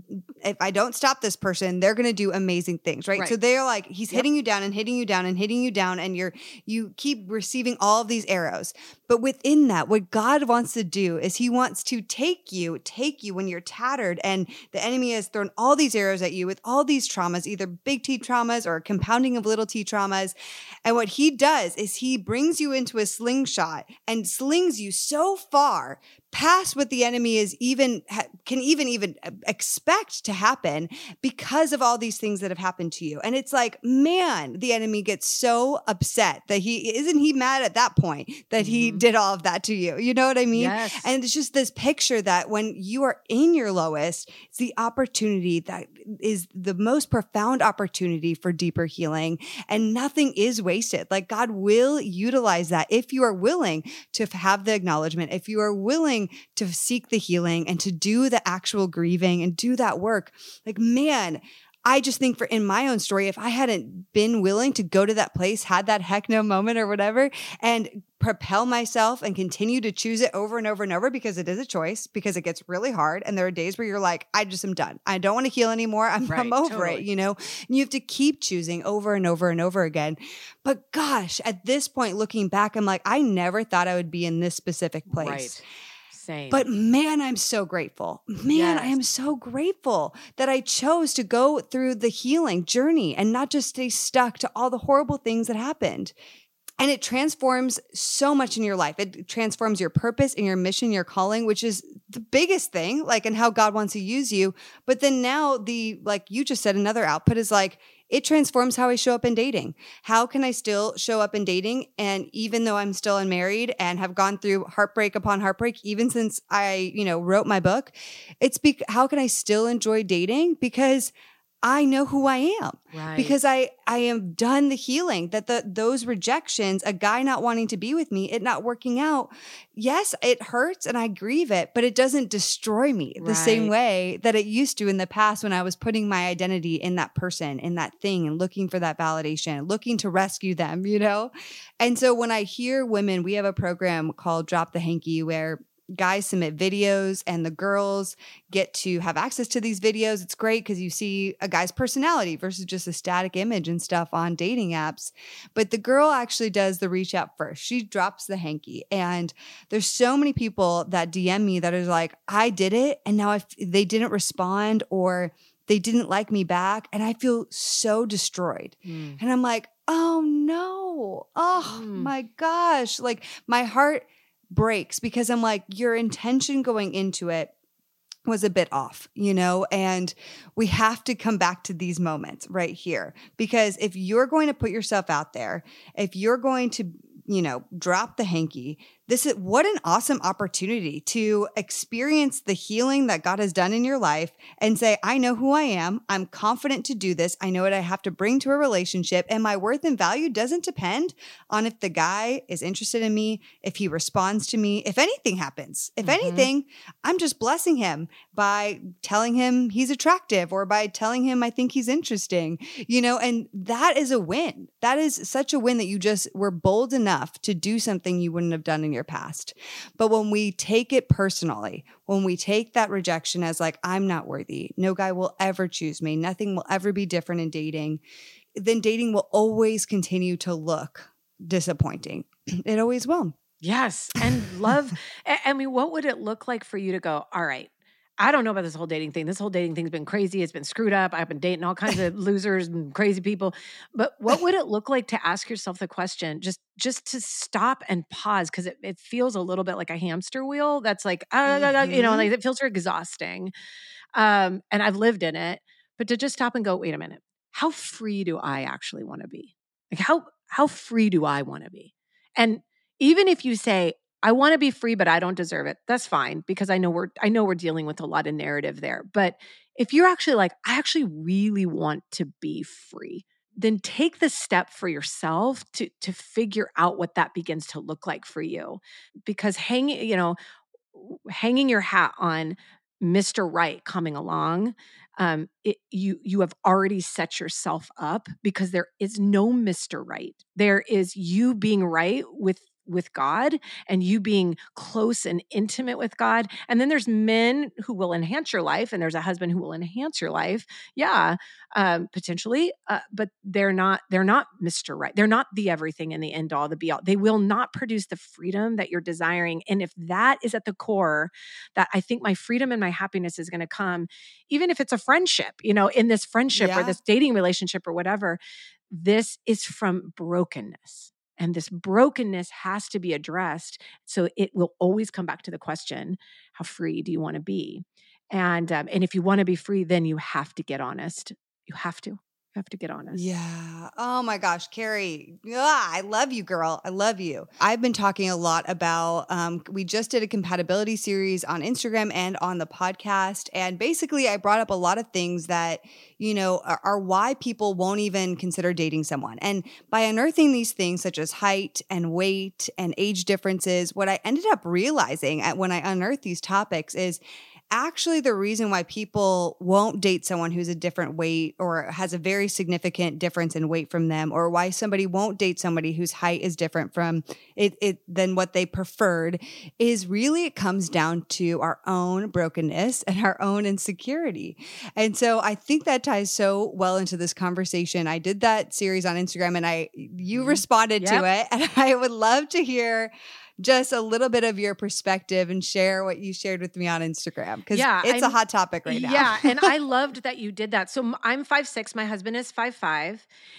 stop this person, they're going to do amazing things, right? So they're like, he's hitting you down and hitting you down and hitting you down, and you keep receiving all of these arrows. But within that, what God wants to do is he wants to take you when you're tattered and the enemy has thrown all these arrows at you with all these traumas, either big T traumas or compounding of little T traumas. And what he does is he brings you into a slingshot and slings you so far past what the enemy is can even expect to happen because of all these things that have happened to you. And it's like, man, the enemy gets so upset that he mad at that point that he did all of that to you. You know what I mean? Yes. And it's just this picture that when you are in your lowest, it's the opportunity that is the most profound opportunity for deeper healing, and nothing is wasted. Like God will utilize that if you are willing to have the acknowledgement, if you are willing to seek the healing and to do the actual grieving and do that work. Like, man, I just think in my own story, if I hadn't been willing to go to that place, had that heck no moment or whatever, and propel myself and continue to choose it over and over and over, because it is a choice, because it gets really hard. And there are days where you're like, I just am done. I don't want to heal anymore. I'm over it, you know? And you have to keep choosing over and over and over again. But gosh, at this point, looking back, I'm like, I never thought I would be in this specific place. Right. Same. But man, I'm so grateful. Man, I am so grateful that I chose to go through the healing journey and not just stay stuck to all the horrible things that happened. And it transforms so much in your life. It transforms your purpose and your mission, your calling, which is the biggest thing, like, and how God wants to use you. But then now like you just said, another output is like, it transforms how I show up in dating. How can I still show up in dating? And even though I'm still unmarried and have gone through heartbreak upon heartbreak, even since I, wrote my book, how can I still enjoy dating? Because I know who I am, because I am done the healing, that those rejections, a guy not wanting to be with me, it not working out. Yes, it hurts and I grieve it, but it doesn't destroy me the same way that it used to in the past when I was putting my identity in that person, in that thing, and looking for that validation, looking to rescue them, And so when I hear women, we have a program called Drop the Hanky where guys submit videos and the girls get to have access to these videos. It's great because you see a guy's personality versus just a static image and stuff on dating apps. But the girl actually does the reach out first. She drops the hanky. And there's so many people that DM me that are like, I did it. And now if they didn't respond or they didn't like me back, and I feel so destroyed. And I'm like, oh no. Oh my gosh. Like my heart breaks because I'm like, your intention going into it was a bit off, and we have to come back to these moments right here, because if you're going to put yourself out there, if you're going to, drop the hanky, what an awesome opportunity to experience the healing that God has done in your life and say, I know who I am. I'm confident to do this. I know what I have to bring to a relationship, and my worth and value doesn't depend on if the guy is interested in me, if he responds to me, if anything happens. If anything, I'm just blessing him by telling him he's attractive or by telling him I think he's interesting, and that is a win. That is such a win that you just were bold enough to do something you wouldn't have done in your past. But when we take it personally, when we take that rejection as like, I'm not worthy, no guy will ever choose me, nothing will ever be different in dating, then dating will always continue to look disappointing. It always will. Yes. And love, I mean, what would it look like for you to go, all right, I don't know about this whole dating thing. This whole dating thing's been crazy. It's been screwed up. I've been dating all kinds of losers and crazy people. But what would it look like to ask yourself the question, just to stop and pause? Because it feels a little bit like a hamster wheel. That's like, like it feels very exhausting. And I've lived in it. But to just stop and go, wait a minute, how free do I actually want to be? Like how free do I want to be? And even if you say, I want to be free, but I don't deserve it, that's fine, because I know we're dealing with a lot of narrative there. But if you're actually like, I actually really want to be free, then take the step for yourself to figure out what that begins to look like for you. Because hanging your hat on Mr. Right coming along, you have already set yourself up, because there is no Mr. Right. There is you being right with God, and you being close and intimate with God. And then there's men who will enhance your life, and there's a husband who will enhance your life. Yeah, potentially, but they're not Mr. Right. They're not the everything and the end all, the be all. They will not produce the freedom that you're desiring. And if that is at the core, that I think my freedom and my happiness is going to come, even if it's a friendship, in this friendship or this dating relationship or whatever, this is from brokenness. And this brokenness has to be addressed. So it will always come back to the question, how free do you want to be? And if you want to be free, then you have to get honest. You have to get honest. Yeah. Oh my gosh, Carrie. I love you, girl. I love you. I've been talking a lot about, we just did a compatibility series on Instagram and on the podcast. And basically I brought up a lot of things that, are why people won't even consider dating someone. And by unearthing these things such as height and weight and age differences, what I ended up realizing when I unearthed these topics is actually the reason why people won't date someone who's a different weight or has a very significant difference in weight from them, or why somebody won't date somebody whose height is different from it than what they preferred, is really it comes down to our own brokenness and our own insecurity. And so I think that ties so well into this conversation. I did that series on Instagram and you responded to it, and I would love to hear just a little bit of your perspective and share what you shared with me on Instagram, because it's a hot topic right now. Yeah, and I loved that you did that. So I'm 5'6", my husband is 5'5",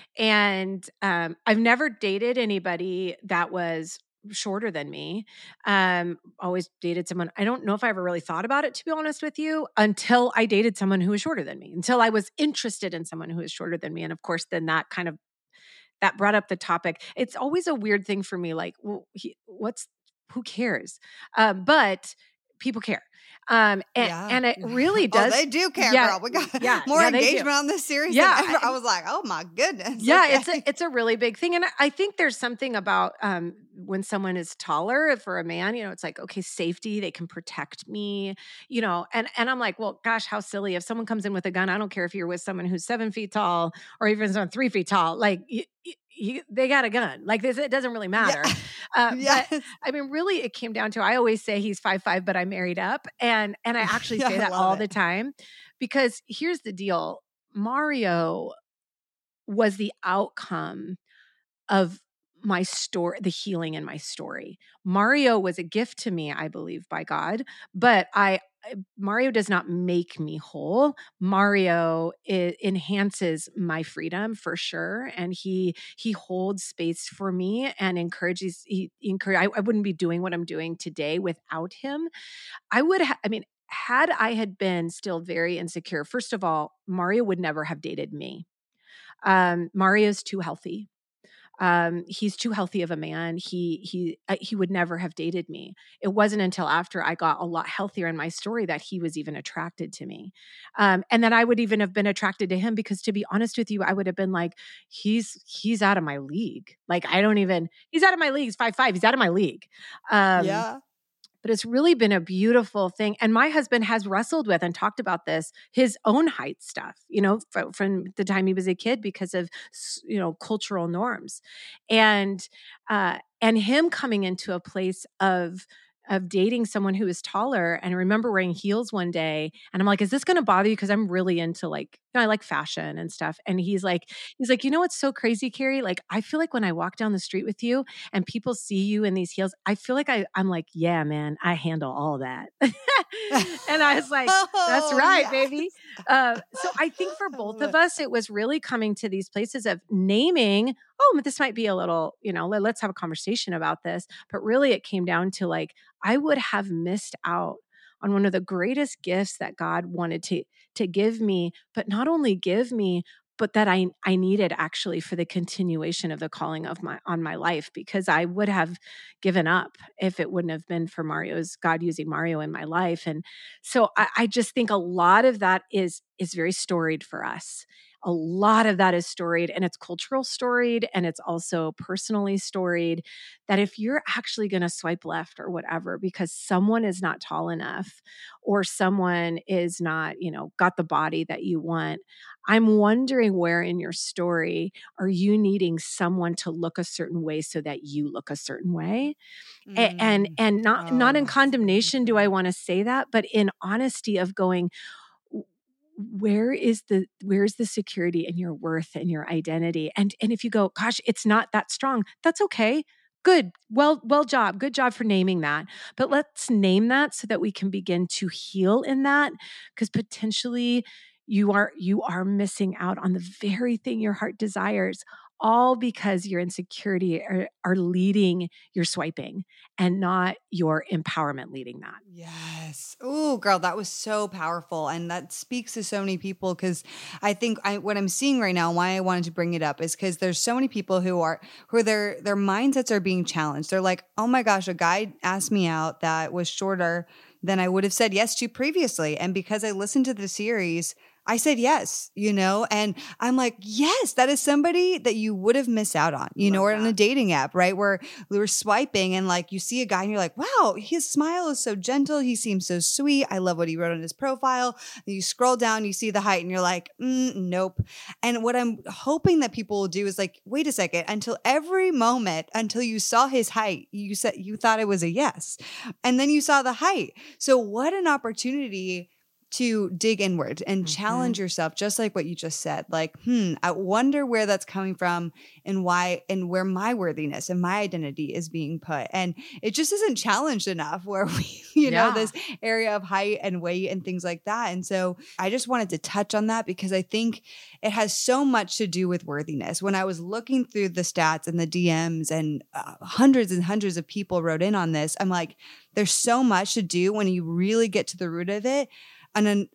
and I've never dated anybody that was shorter than me. Always dated someone. I don't know if I ever really thought about it, to be honest with you, until I dated someone who was shorter than me, until I was interested in someone who was shorter than me. And of course, then that brought up the topic. It's always a weird thing for me. Like, well, who cares? But people care. And it really does. Oh, they do care, girl. We got more engagement on this series than ever. I was like, oh my goodness. Yeah, okay. It's a really big thing. And I think there's something about when someone is taller for a man, it's like, okay, safety, they can protect me, and I'm like, well, gosh, how silly. If someone comes in with a gun, I don't care if you're with someone who's 7 feet tall or even someone 3 feet tall, like they got a gun. Like this, it doesn't really matter. But I mean, really, it came down to, I always say he's 5'5", but I married up. And I actually say that all the time, because here's the deal. Mario was the outcome of my story, the healing in my story. Mario was a gift to me, I believe, by God, but Mario does not make me whole. Mario enhances my freedom for sure. And he holds space for me and encourages, I wouldn't be doing what I'm doing today without him. Had I had been still very insecure, first of all, Mario would never have dated me. Mario's too healthy. He's too healthy of a man. He would never have dated me. It wasn't until after I got a lot healthier in my story that he was even attracted to me. And then I would even have been attracted to him, because to be honest with you, I would have been like, he's out of my league. Like, he's out of my league. He's 5'5". He's out of my league. But it's really been a beautiful thing. And my husband has wrestled with and talked about this, his own height stuff, from the time he was a kid, because of, cultural norms, and him coming into a place of dating someone who is taller. And I remember wearing heels one day, and I'm like, is this going to bother you? Because I'm really into I like fashion and stuff. And he's like, what's so crazy, Carrie? Like, I feel like when I walk down the street with you and people see you in these heels, I feel like I'm like, yeah, man, I handle all that. And I was like, that's right, baby. So I think for both of us, it was really coming to these places of naming, this might be a little, let's have a conversation about this. But really it came down to like, I would have missed out on one of the greatest gifts that God wanted to give me, but not only give me, but that I needed actually for the continuation of the calling of my life, because I would have given up if it wouldn't have been for God using Mario in my life. And so I just think a lot of that is very storied for us. A lot of that is storied, and it's cultural storied, and it's also personally storied, that if you're actually going to swipe left or whatever because someone is not tall enough or someone is not, got the body that you want, I'm wondering where in your story are you needing someone to look a certain way so that you look a certain way? And not Oh, in so condemnation do I good. want to say that, but in honesty of going, where's the security in your worth and your identity? And if you go, gosh, it's not that strong, that's okay. Good. Well job. Good job for naming that. But let's name that so that we can begin to heal in that, because potentially you are missing out on the very thing your heart desires, all because your insecurity are leading your swiping and not your empowerment leading that. Yes. Oh, girl, that was so powerful. And that speaks to so many people because I think what I'm seeing right now, why I wanted to bring it up is because there's so many people who their mindsets are being challenged. They're like, oh my gosh, a guy asked me out that was shorter than I would have said yes to previously. And because I listened to the series, I said yes, and I'm like, yes, that is somebody that you would have missed out on, Love or in a that. dating app, right? Where we were swiping and like you see a guy and you're like, wow, his smile is so gentle. He seems so sweet. I love what he wrote on his profile. And you scroll down, you see the height and you're like, nope. And what I'm hoping that people will do is like, wait a second, until you saw his height, you said you thought it was a yes. And then you saw the height. So what an opportunity to dig inward and challenge yourself, just like what you just said. Like, I wonder where that's coming from and why, and where my worthiness and my identity is being put. And it just isn't challenged enough where we, this area of height and weight and things like that. And so I just wanted to touch on that because I think it has so much to do with worthiness. When I was looking through the stats and the DMs and hundreds and hundreds of people wrote in on this, I'm like, there's so much to do when you really get to the root of it. And then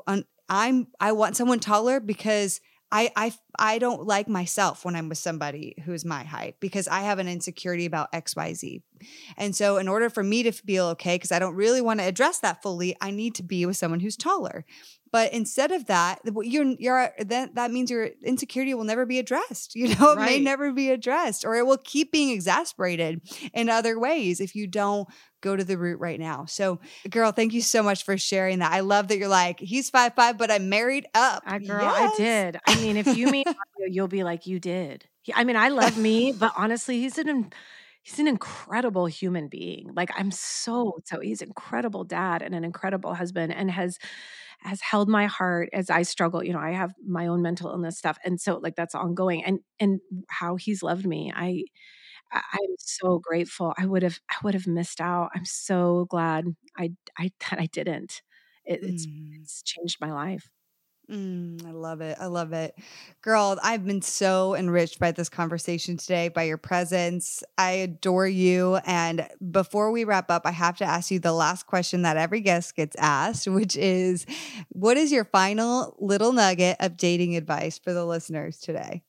I want someone taller because I don't like myself when I'm with somebody who's my height because I have an insecurity about XYZ. And so in order for me to feel okay, because I don't really want to address that fully, I need to be with someone who's taller. But instead of that, that means your insecurity will never be addressed. It may never be addressed, or it will keep being exasperated in other ways if you don't go to the root right now. So, girl, thank you so much for sharing that. I love that you're like, he's 5'5", but I'm married up. Girl, yes. I did. I mean, if you meet Mario, you'll be like, you did. I mean, I love me, but honestly, he's an incredible human being. Like, I'm he's an incredible dad and an incredible husband, and has held my heart as I struggle. I have my own mental illness stuff. And so like that's ongoing, and how he's loved me. I'm so grateful. I would have missed out. I'm so glad that I didn't. It's changed my life. I love it. I love it. Girl, I've been so enriched by this conversation today, by your presence. I adore you. And before we wrap up, I have to ask you the last question that every guest gets asked, which is, what is your final little nugget of dating advice for the listeners today?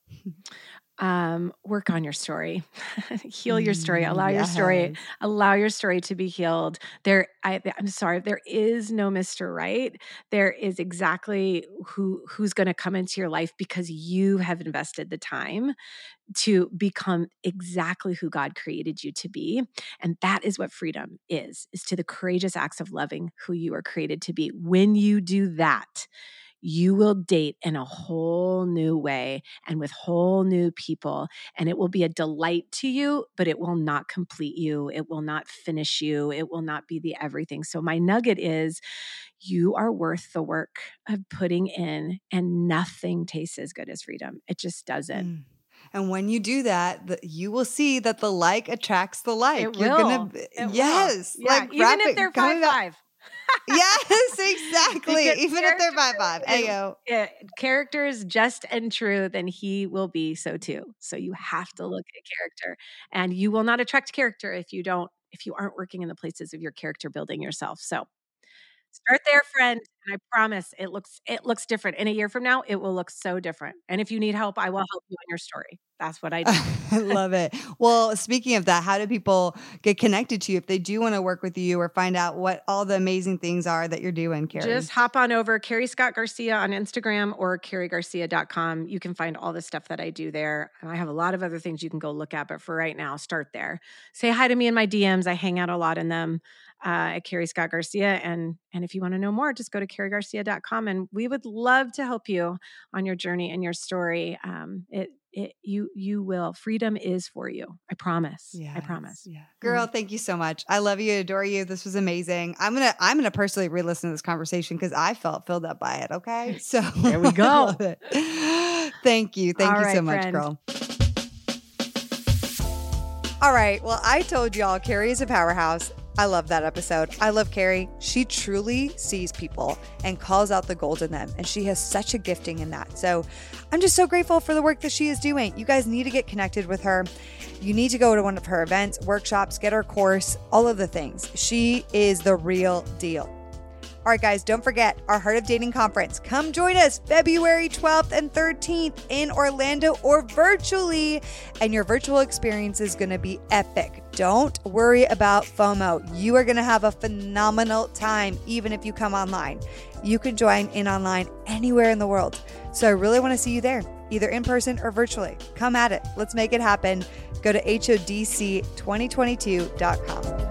Work on your story, heal your story, allow your story to be healed. I'm sorry, there is no Mr. Right. There is exactly who's going to come into your life because you have invested the time to become exactly who God created you to be. And that is what freedom is to the courageous acts of loving who you are created to be. When you do that, you will date in a whole new way and with whole new people. And it will be a delight to you, but it will not complete you. It will not finish you. It will not be the everything. So my nugget is, you are worth the work of putting in, and nothing tastes as good as freedom. It just doesn't. And when you do that, you will see that the like attracts the like. It will. Yes. Yeah, like even if they're 5'5". Yes, exactly. Even if they're 5'5". Ayo. Characters just and true, then he will be so too. So you have to look at character, and you will not attract character if you aren't working in the places of your character building yourself. So start there, friend. And I promise it looks different. In a year from now, it will look so different. And if you need help, I will help you in your story. That's what I do. I love it. Well, speaking of that, how do people get connected to you if they do want to work with you or find out what all the amazing things are that you're doing, Carrie? Just hop on over Carrie Scott Garcia on Instagram or carriegarcia.com. You can find all the stuff that I do there. And I have a lot of other things you can go look at, but for right now, start there. Say hi to me in my DMs. I hang out a lot in them at Carrie Scott Garcia. And if you want to know more, just go to carriegarcia.com and we would love to help you on your journey and your story. You will. Freedom is for you. I promise. Yes, I promise. Yeah. Girl, thank you so much. I love you. Adore you. This was amazing. I'm gonna personally re-listen to this conversation because I felt filled up by it. Okay. So there we go. I love it. Thank you. Thank you so much, friend. girl. All right. Well, I told y'all Carrie is a powerhouse. I love that episode. I love Carrie. She truly sees people and calls out the gold in them. And she has such a gifting in that. So I'm just so grateful for the work that she is doing. You guys need to get connected with her. You need to go to one of her events, workshops, get her course, all of the things. She is the real deal. All right, guys, don't forget our Heart of Dating conference. Come join us February 12th and 13th in Orlando or virtually. And your virtual experience is going to be epic. Don't worry about FOMO. You are going to have a phenomenal time, even if you come online. You can join in online anywhere in the world. So I really want to see you there, either in person or virtually. Come at it. Let's make it happen. Go to HODC2022.com.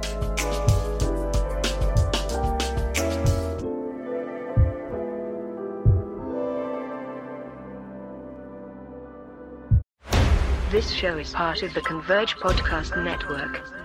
This show is part of the Converge Podcast Network.